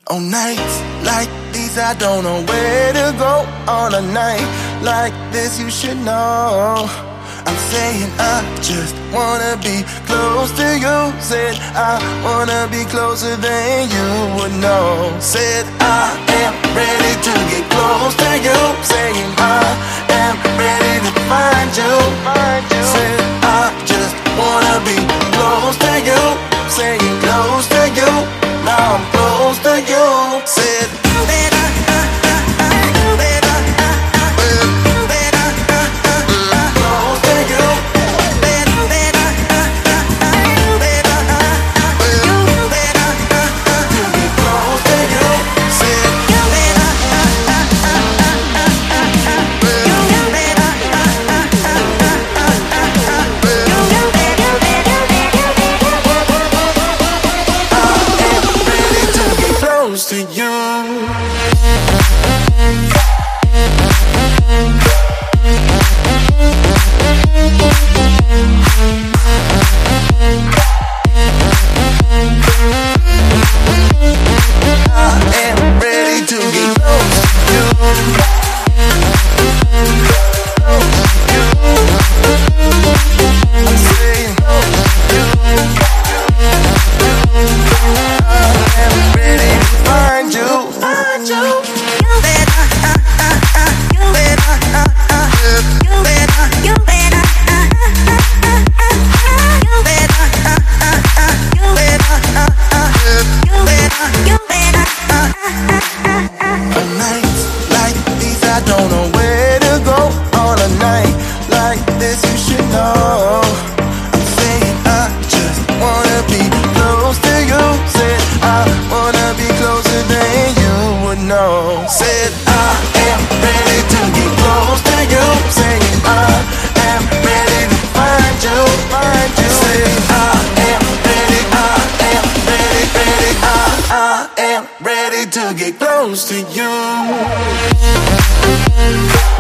On nights like these, I don't know where to go. On a night like this, you should know. I'm saying I just wanna be close to you. Said I wanna be closer than you would know. Said I am ready to get close to you. Saying I am ready to find you. Said I just wanna be close to you. Saying close to you. Now I'm close to you. Said to you. I don't know where to go. On a night like this, you should know. I'm saying I just wanna be close to you. Said I wanna be closer than you would know. Said I am ready to get close to you. Saying I am ready to find you. Said I am ready, I am ready, I am ready to get close to you.